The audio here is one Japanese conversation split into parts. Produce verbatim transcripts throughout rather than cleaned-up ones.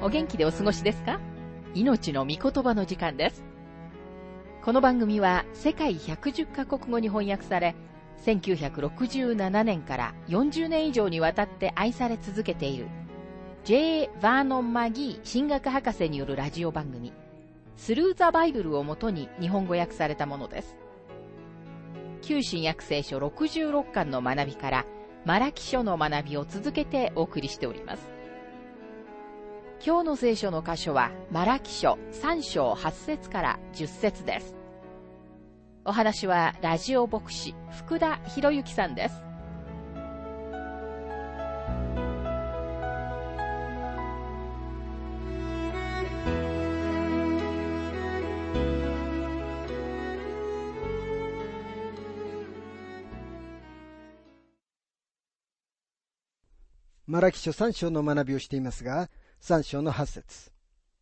お元気でお過ごしですか？命の御言葉の時間です。この番組は世界ひゃくじゅっカ国語に翻訳され、せんきゅうひゃくろくじゅうななねんからよんじゅうねん以上にわたって愛され続けている ジェイ バーノン・マギー神学博士によるラジオ番組スルー・ザ・バイブルをもとに日本語訳されたものです。旧新約聖書ろくじゅうろっかんの学びからマラキ書の学びを続けてお送りしております。今日の聖書の箇所はマラキ書さん章はち節からじゅっ節です。お話はラジオ牧師福田博之さんです。 マラキ書さん章の学びをしていますが、さん章のはち節。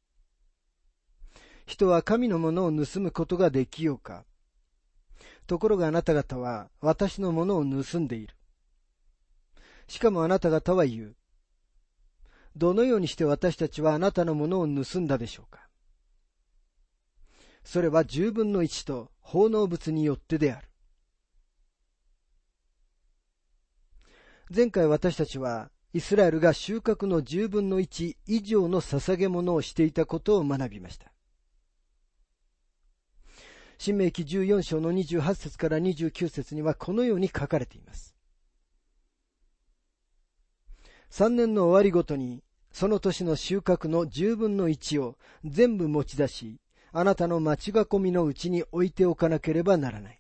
人は神のものを盗むことができようか。ところがあなた方は私のものを盗んでいる。しかもあなた方は言う。どのようにして私たちはあなたのものを盗んだでしょうか。それは十分の一と奉納物によってである。前回私たちはイスラエルが収穫の十分の一以上の捧げ物をしていたことを学びました。申命記じゅうよん章のにじゅうはち節からにじゅうきゅう節にはこのように書かれています。三年の終わりごとにその年の収穫の十分の一を全部持ち出し、あなたの町囲みのうちに置いておかなければならない。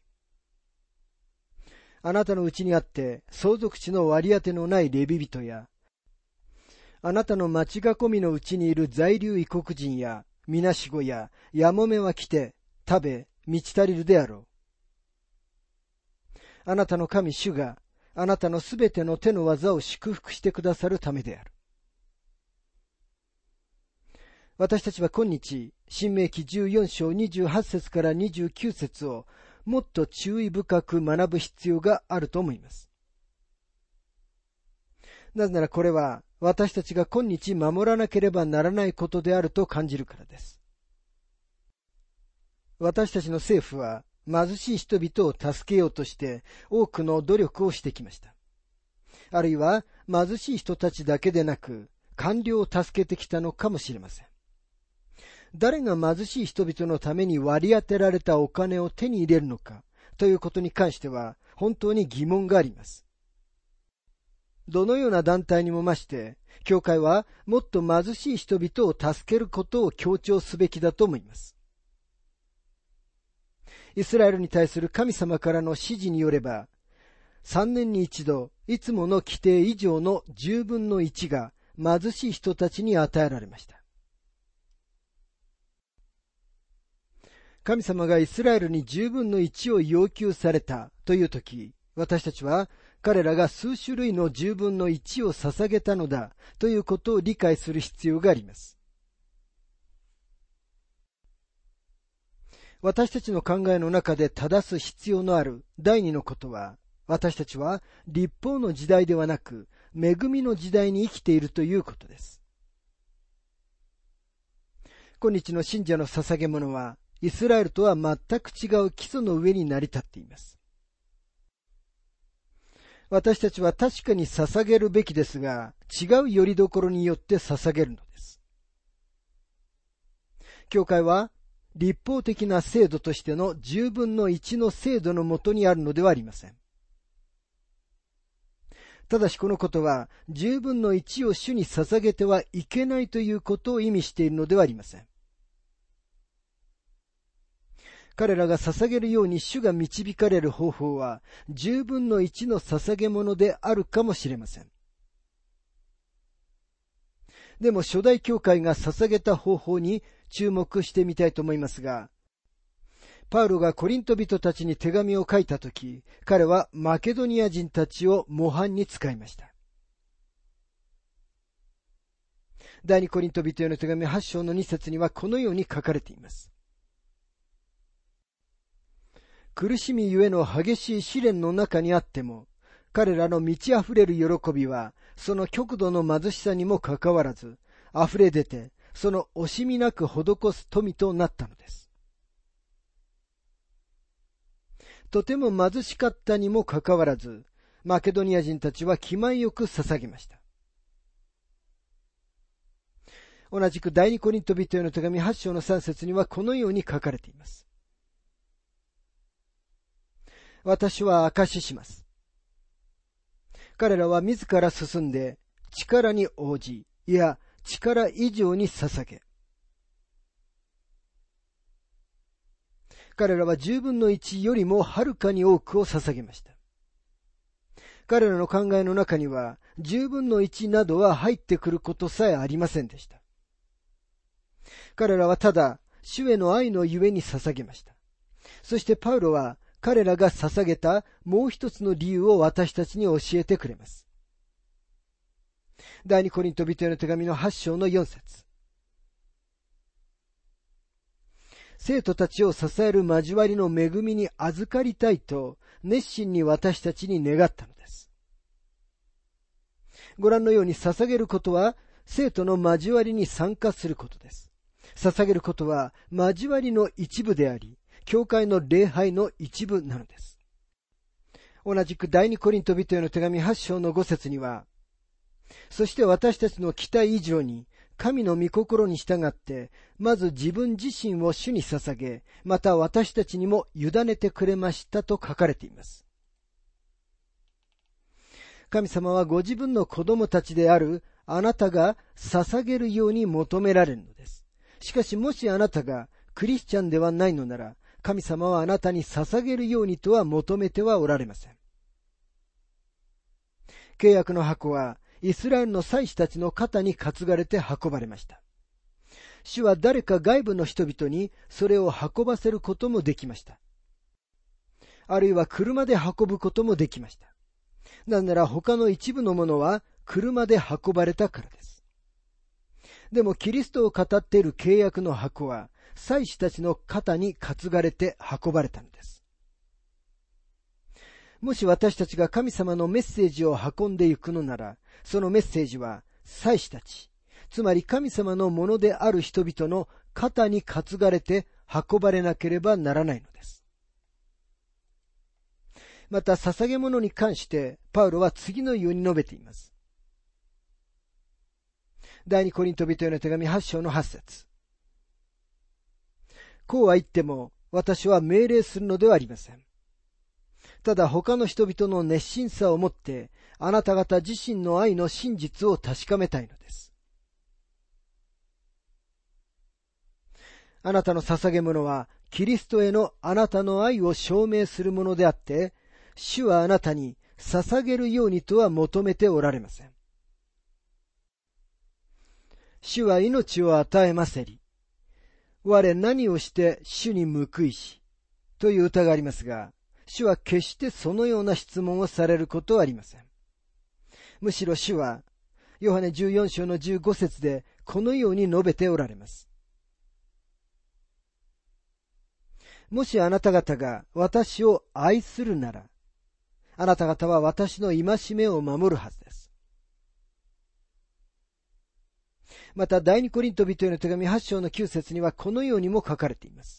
あなたのうちにあって相続地の割り当てのないレビ人や、あなたの町囲みのうちにいる在留異国人やみなしごややもめは来て食べ満ち足りるであろう。あなたの神主があなたのすべての手の技を祝福してくださるためである。私たちは今日申命記じゅうよん章にじゅうはち節からにじゅうきゅう節をもっと注意深く学ぶ必要があると思います。なぜならこれは私たちが今日守らなければならないことであると感じるからです。私たちの政府は貧しい人々を助けようとして多くの努力をしてきました。あるいは貧しい人たちだけでなく官僚を助けてきたのかもしれません。誰が貧しい人々のために割り当てられたお金を手に入れるのかということに関しては本当に疑問があります。どのような団体にも増して、教会はもっと貧しい人々を助けることを強調すべきだと思います。イスラエルに対する神様からの指示によれば、三年に一度、いつもの規定以上の十分の一が貧しい人たちに与えられました。神様がイスラエルに十分の一を要求されたというとき、私たちは彼らが数種類の十分の一を捧げたのだということを理解する必要があります。私たちの考えの中で正す必要のある第二のことは、私たちは律法の時代ではなく恵みの時代に生きているということです。今日の信者の捧げ物はイスラエルとは全く違う基礎の上に成り立っています。私たちは確かに捧げるべきですが、違う拠り所によって捧げるのです。教会は律法的な制度としての十分の一の制度のもとにあるのではありません。ただしこのことは十分の一を主に捧げてはいけないということを意味しているのではありません。彼らが捧げるように主が導かれる方法は十分の一の捧げ物であるかもしれません。でも初代教会が捧げた方法に注目してみたいと思いますが、パウロがコリント人たちに手紙を書いたとき、彼はマケドニア人たちを模範に使いました。第二コリント人への手紙はち章のに節にはこのように書かれています。苦しみゆえの激しい試練の中にあっても、彼らの満ち溢れる喜びは、その極度の貧しさにもかかわらず、 溢れ出て、その惜しみなく施す富となったのです。とても貧しかったにもかかわらず、マケドニア人たちは気前よく捧げました。同じく第二コリント人への手紙はち章のさん節にはこのように書かれています。私は証しします。彼らは自ら進んで力に応じ、いや力以上に捧げ、彼らは十分の一よりもはるかに多くを捧げました。彼らの考えの中には十分の一などは入ってくることさえありませんでした。彼らはただ主への愛のゆえに捧げました。そしてパウロは彼らが捧げたもう一つの理由を私たちに教えてくれます。第二コリント人への手紙のはち章のよん節。生徒たちを支える交わりの恵みに預かりたいと熱心に私たちに願ったのです。ご覧のように捧げることは生徒の交わりに参加することです。捧げることは交わりの一部であり、教会の礼拝の一部なのです。同じく第二コリント人への手紙はち章のご節には、そして私たちの期待以上に神の御心に従って、まず自分自身を主に捧げ、また私たちにも委ねてくれましたと書かれています。神様はご自分の子供たちであるあなたが捧げるように求められるのです。しかしもしあなたがクリスチャンではないのなら、神様はあなたに捧げるようにとは求めてはおられません。契約の箱はイスラエルの祭司たちの肩に担がれて運ばれました。主は誰か外部の人々にそれを運ばせることもできました。あるいは車で運ぶこともできました。なぜなら他の一部のものは車で運ばれたからです。でもキリストを語っている契約の箱は祭司たちの肩に担がれて運ばれたのです。もし私たちが神様のメッセージを運んでいくのなら、そのメッセージは祭司たち、つまり神様のものである人々の肩に担がれて運ばれなければならないのです。また捧げ物に関してパウロは次のように述べています。第二コリント人への手紙はち章のはち節。こうは言っても私は命令するのではありません。ただ他の人々の熱心さをもってあなた方自身の愛の真実を確かめたいのです。あなたの捧げ物はキリストへのあなたの愛を証明するものであって、主はあなたに捧げるようにとは求めておられません。主は命を与えませり、我何をして主に報いし、という歌がありますが、主は決してそのような質問をされることはありません。むしろ主は、ヨハネじゅうよん章のじゅうご節でこのように述べておられます。もしあなた方が私を愛するなら、あなた方は私の戒めを守るはずです。また第二コリント人への手紙はち章のきゅう節にはこのようにも書かれています。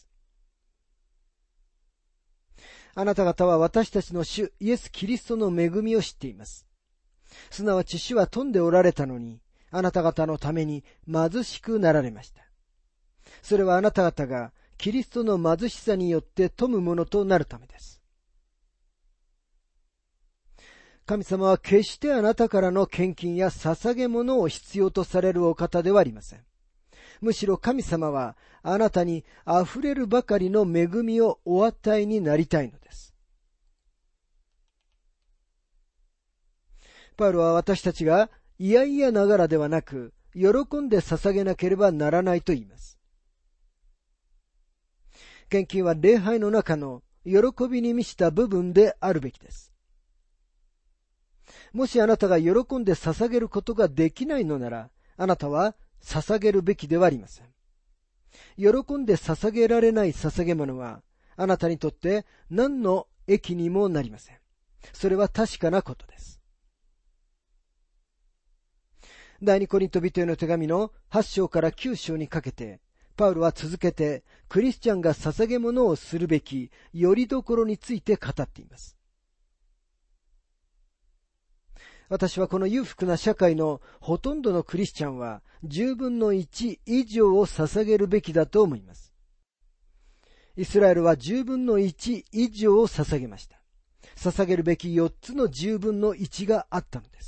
あなた方は私たちの主イエス・キリストの恵みを知っています。すなわち主は富んでおられたのに、あなた方のために貧しくなられました。それはあなた方がキリストの貧しさによって富むものとなるためです。神様は決してあなたからの献金や捧げ物を必要とされるお方ではありません。むしろ神様はあなたにあふれるばかりの恵みをお与えになりたいのです。パウロは私たちがいやいやながらではなく、喜んで捧げなければならないと言います。献金は礼拝の中の喜びに満ちた部分であるべきです。もしあなたが喜んで捧げることができないのなら、あなたは捧げるべきではありません。喜んで捧げられない捧げ物は、あなたにとって何の益にもなりません。それは確かなことです。 第二コリント人への手紙のはち章からきゅう章にかけて、パウロは続けてクリスチャンが捧げ物をするべきよりどころについて語っています。私はこの裕福な社会のほとんどのクリスチャンはじゅうぶんのいち以上を捧げるべきだと思います。イスラエルはじゅうぶんのいち以上を捧げました。捧げるべきよっつのじゅうぶんのいちがあったのです。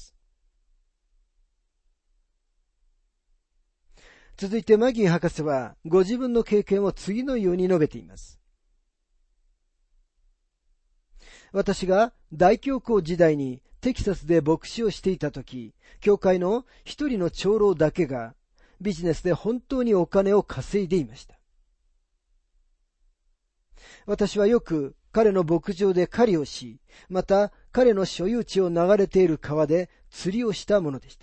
続いてマギー博士はご自分の経験を次のように述べています。私が大教皇時代にテキサスで牧師をしていたとき、教会の一人の長老だけがビジネスで本当にお金を稼いでいました。私はよく彼の牧場で狩りをし、また彼の所有地を流れている川で釣りをしたものでした。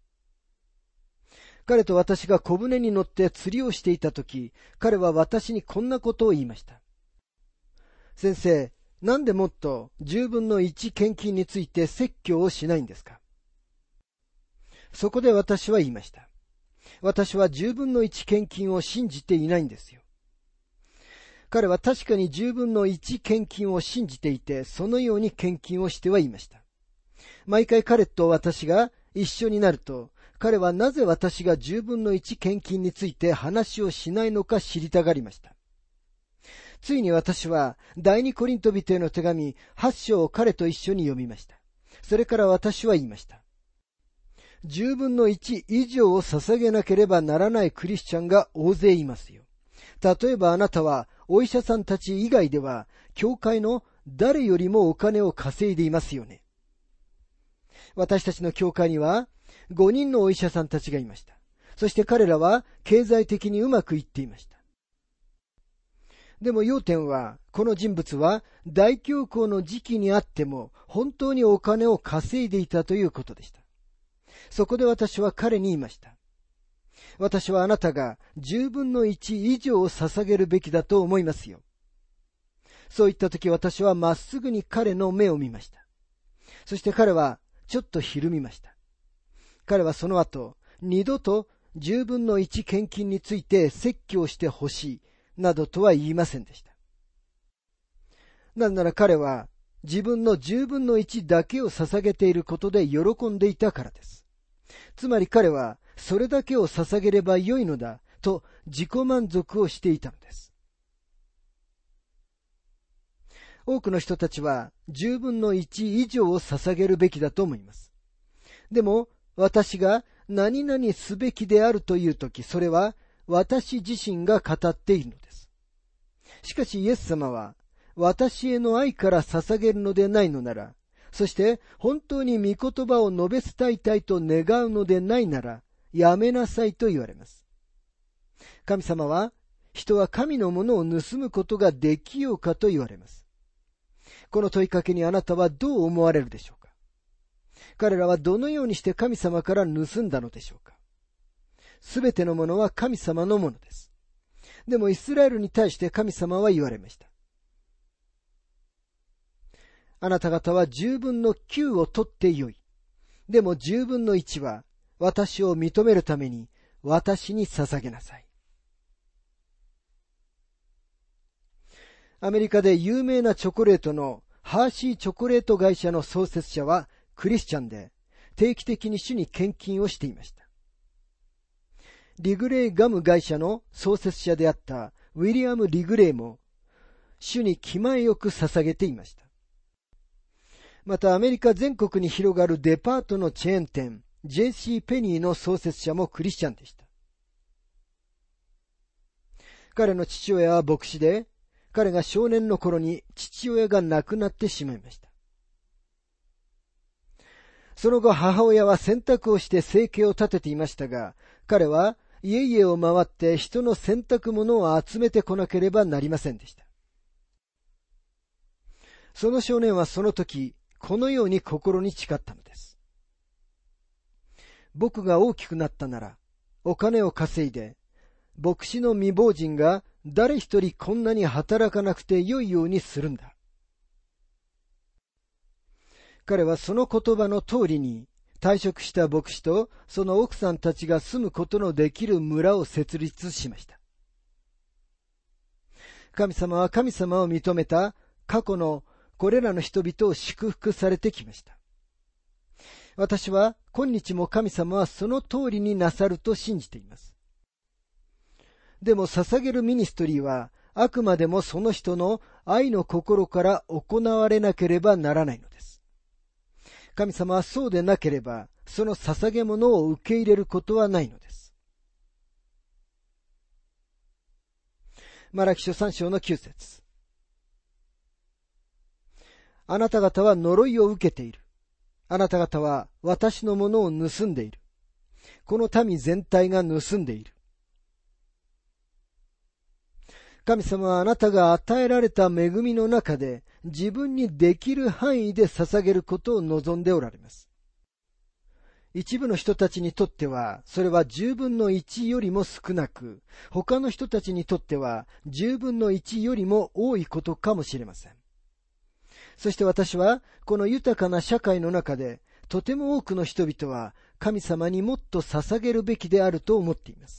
彼と私が小舟に乗って釣りをしていたとき、彼は私にこんなことを言いました。先生、なんでもっとじゅうぶんのいち献金について説教をしないんですか？そこで私は言いました。私はじゅうぶんのいち献金を信じていないんですよ。彼は確かにじゅうぶんのいち献金を信じていて、そのように献金をしてはいました。毎回彼と私が一緒になると、彼はなぜ私がじゅうぶんのいち献金について話をしないのか知りたがりました。ついに私は第二コリント人への手紙はち章を彼と一緒に読みました。それから私は言いました。じゅうぶんのいち以上を捧げなければならないクリスチャンが大勢いますよ。例えばあなたはお医者さんたち以外では教会の誰よりもお金を稼いでいますよね。私たちの教会にはごにんのお医者さんたちがいました。そして彼らは経済的にうまくいっていました。でも要点は、この人物は大恐慌の時期にあっても本当にお金を稼いでいたということでした。そこで私は彼に言いました。私はあなたがじゅうぶんのいち以上を捧げるべきだと思いますよ。そう言ったとき私はまっすぐに彼の目を見ました。そして彼はちょっとひるみました。彼はその後、二度とじゅうぶんのいち献金について説教してほしい、などとは言いませんでした。なぜなら彼は自分のじゅうぶんのいちだけを捧げていることで喜んでいたからです。つまり彼はそれだけを捧げればよいのだと自己満足をしていたのです。多くの人たちはじゅうぶんのいち以上を捧げるべきだと思います。でも私が何々すべきであるというとき、それは私自身が語っているのです。しかしイエス様は私への愛から捧げるのでないのなら、そして本当に御言葉を述べ伝えたいと願うのでないなら、やめなさいと言われます。神様は、人は神のものを盗むことができようかと言われます。この問いかけにあなたはどう思われるでしょうか？彼らはどのようにして神様から盗んだのでしょうか？すべてのものは神様のものです。でもイスラエルに対して神様は言われました。あなた方は十分の九を取ってよい。でも十分の一は私を認めるために私に捧げなさい。アメリカで有名なチョコレートのハーシーチョコレート会社の創設者はクリスチャンで定期的に主に献金をしていました。リグレーガム会社の創設者であったウィリアム・リグレーも主に気前よく捧げていました。またアメリカ全国に広がるデパートのチェーン店 ジェイシー ペニーの創設者もクリスチャンでした。彼の父親は牧師で、彼が少年の頃に父親が亡くなってしまいました。その後母親は洗濯をして生計を立てていましたが、彼は家々を回って人の洗濯物を集めてこなければなりませんでした。その少年はその時、このように心に誓ったのです。僕が大きくなったなら、お金を稼いで、牧師の未亡人が誰一人こんなに働かなくてよいようにするんだ。彼はその言葉の通りに、 退職した牧師とその奥さんたちが住むことのできる村を設立しました。神様は神様を認めた過去のこれらの人々を祝福されてきました。私は今日も神様はその通りになさると信じています。でも捧げるミニストリーはあくまでもその人の愛の心から行われなければならないのです。神様はそうでなければその捧げ物を受け入れることはないのです。マラキ書さん章のきゅう節。あなた方は呪いを受けている。あなた方は私のものを盗んでいる。この民全体が盗んでいる。神様はあなたが与えられた恵みの中で自分にできる範囲で捧げることを望んでおられます。一部の人たちにとってはそれは十分の一よりも少なく、他の人たちにとっては十分の一よりも多いことかもしれません。そして私はこの豊かな社会の中でとても多くの人々は神様にもっと捧げるべきであると思っています。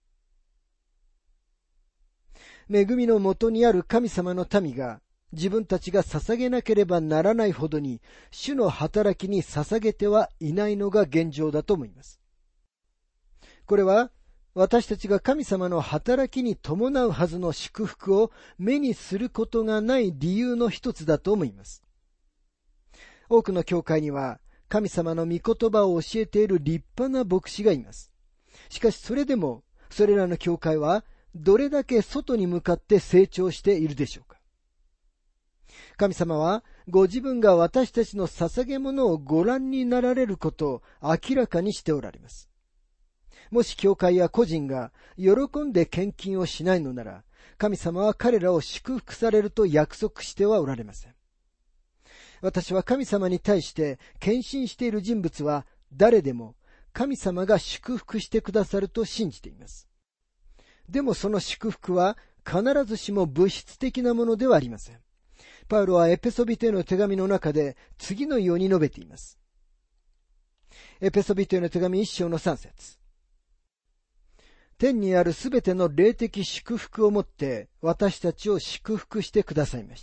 恵みのもとにある神様の民が自分たちが捧げなければならないほどに主の働きに捧げてはいないのが現状だと思います。これは私たちが神様の働きに伴うはずの祝福を目にすることがない理由の一つだと思います。多くの教会には神様の御言葉を教えている立派な牧師がいます。しかしそれでもそれらの教会はどれだけ外に向かって成長しているでしょうか。神様はご自分が私たちの捧げ物をご覧になられることを明らかにしておられます。もし教会や個人が喜んで献金をしないのなら、神様は彼らを祝福されると約束してはおられません。私は神様に対して献身している人物は誰でも神様が祝福してくださると信じています。でもその祝福は必ずしも物質的なものではありません。パウロはエペソビトへの手紙の中で次のように述べています。エペソビトへの手紙一章の三節。天にあるすべての霊的祝福をもって私たちを祝福してくださいました。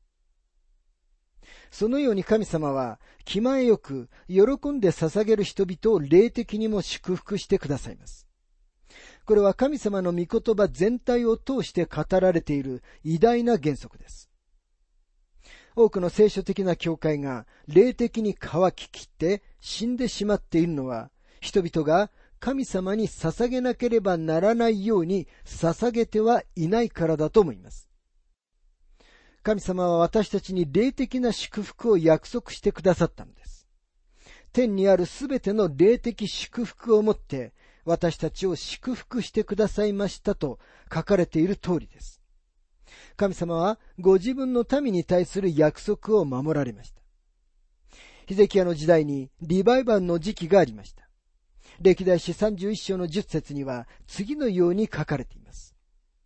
そのように神様は気前よく喜んで捧げる人々を霊的にも祝福してくださいます。これは神様の御言葉全体を通して語られている偉大な原則です。多くの聖書的な教会が霊的に乾ききって死んでしまっているのは、人々が神様に捧げなければならないように捧げてはいないからだと思います。神様は私たちに霊的な祝福を約束してくださったのです。天にあるすべての霊的祝福をもって私たちを祝福してくださいましたと書かれている通りです。神様はご自分の民に対する約束を守られました。ヒゼキヤの時代にリバイバルの時期がありました。歴代史さんじゅういっ章のじゅっ節には次のように書かれています。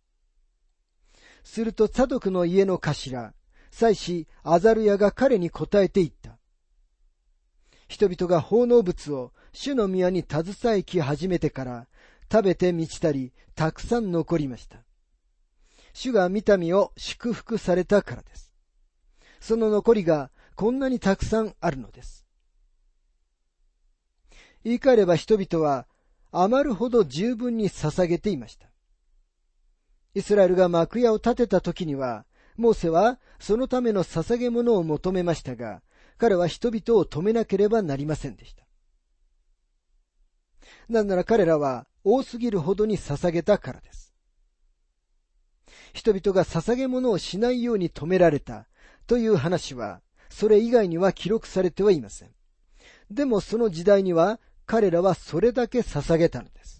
するとツァドクの家の頭、祭司アザルヤが彼に答えて言った。人々が奉納物を主の宮に携えき始めてから食べて満ちたりたくさん残りました。主が御民を祝福されたからです。その残りがこんなにたくさんあるのです。言い換えれば人々は余るほど十分に捧げていました。イスラエルが幕屋を建てた時には、モーセはそのための捧げ物を求めましたが、彼は人々を止めなければなりませんでした。なぜなら彼らは多すぎるほどに捧げたからです。人々が捧げ物をしないように止められたという話は、それ以外には記録されてはいません。でもその時代には彼らはそれだけ捧げたのです。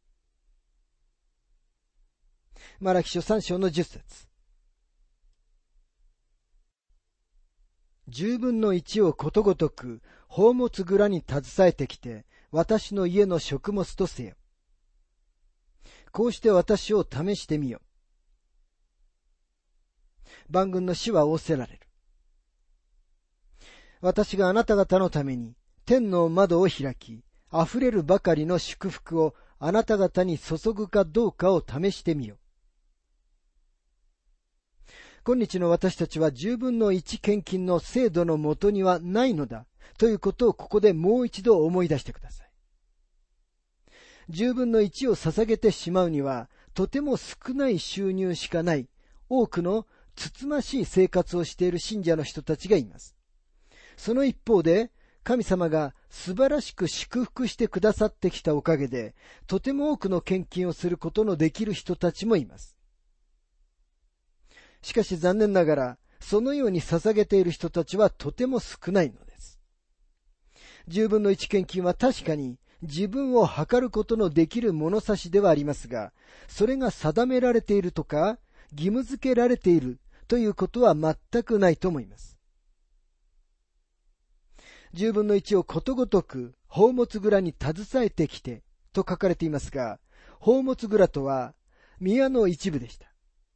マラキ書さん章のじゅっ節。十分の一をことごとく宝物蔵に携えてきて私の家の食物とせよ。こうして私を試してみよ。万軍の主は仰せられる。私があなた方のために天の窓を開き、溢れるばかりの祝福をあなた方に注ぐかどうかを試してみよ。今日の私たちはじゅうぶんのいち献金の制度のもとにはないのだということをここでもう一度思い出してください。じゅうぶんのいちを捧げてしまうにはとても少ない収入しかない多くのつつましい生活をしている信者の人たちがいます。その一方で神様が素晴らしく祝福してくださってきたおかげでとても多くの献金をすることのできる人たちもいます。しかし残念ながらそのように捧げている人たちはとても少ないのです。じゅうぶんのいち献金は確かに自分を測ることのできる物差しではありますが、それが定められているとか義務付けられているということは全くないと思います。じゅうぶんのいちをことごとく宝物蔵に携えてきてと書かれていますが、宝物蔵とは宮の一部でした。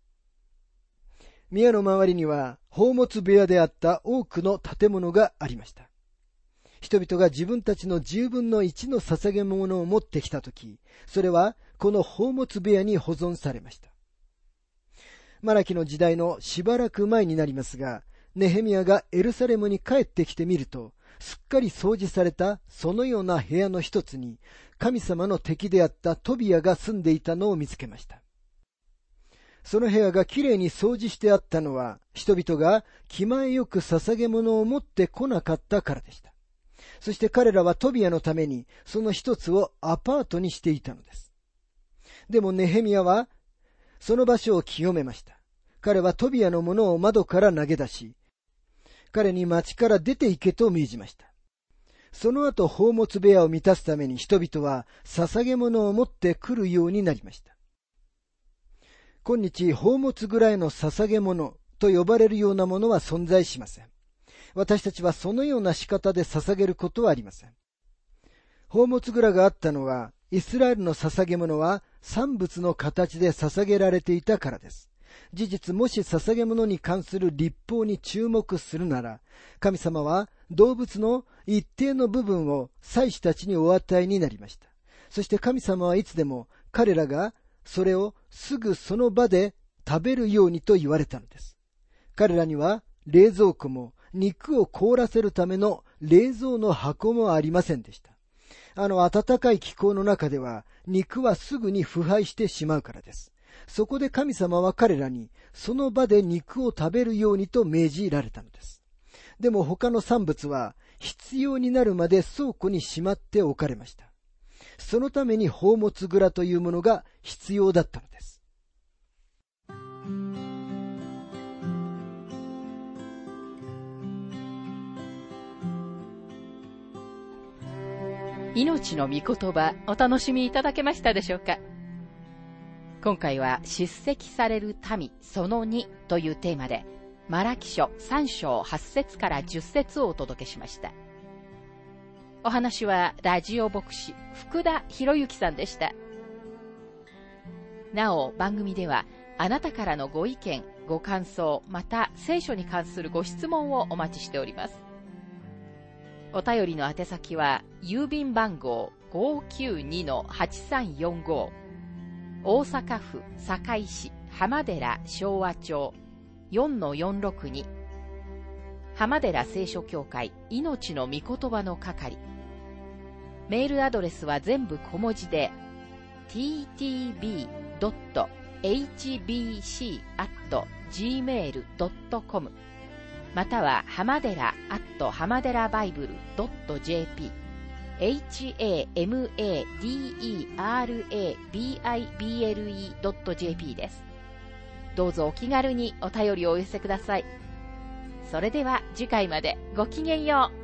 宮の周りには宝物部屋であった多くの建物がありました。人々が自分たちのじゅうぶんのいちの捧げ物を持ってきたとき、それはこの宝物部屋に保存されました。マラキの時代のしばらく前になりますが、ネヘミヤがエルサレムに帰ってきてみると、すっかり掃除されたそのような部屋の一つに、神様の敵であったトビアが住んでいたのを見つけました。その部屋がきれいに掃除してあったのは、人々が気前よく捧げ物を持ってこなかったからでした。そして彼らはトビアのためにその一つをアパートにしていたのです。でもネヘミヤはその場所を清めました。彼はトビアのものを窓から投げ出し、彼に町から出て行けと命じました。その後宝物部屋を満たすために人々は捧げ物を持ってくるようになりました。今日宝物蔵への捧げ物と呼ばれるようなものは存在しません。私たちはそのような仕方で捧げることはありません。宝物蔵があったのは、イスラエルの捧げ物は産物の形で捧げられていたからです。事実、もし捧げ物に関する律法に注目するなら、神様は動物の一定の部分を祭司たちにお与えになりました。そして神様はいつでも彼らがそれをすぐその場で食べるようにと言われたのです。彼らには冷蔵庫も肉を凍らせるための冷蔵の箱もありませんでした。あの暖かい気候の中では肉はすぐに腐敗してしまうからです。そこで神様は彼らにその場で肉を食べるようにと命じられたのです。でも他の産物は必要になるまで倉庫にしまっておかれました。そのために宝物蔵というものが必要だったのです。 命の御言葉、お楽しみいただけましたでしょうか。今回は叱責される民そのにというテーマで、マラキ書さん章はち節からじゅっ節をお届けしました。お話はラジオ牧師福田博之さんでした。なお番組ではあなたからのご意見、ご感想、また聖書に関するご質問をお待ちしております。お便りの宛先は郵便番号 ごーきゅうにのはちさんよんご 大阪府堺市浜寺昭和町 よんのよんろくに 浜寺聖書協会命の御言葉の係。メールアドレスは全部小文字で ティーティービードットエイチビーシーアットジーメールドットコム または浜寺アット浜寺バイブルドットジェーピー エイチエーエムエーディーイーアールエービーアイビーエルイードットジェーピー です。どうぞお気軽にお便りをお寄せください。それでは次回までごきげんよう。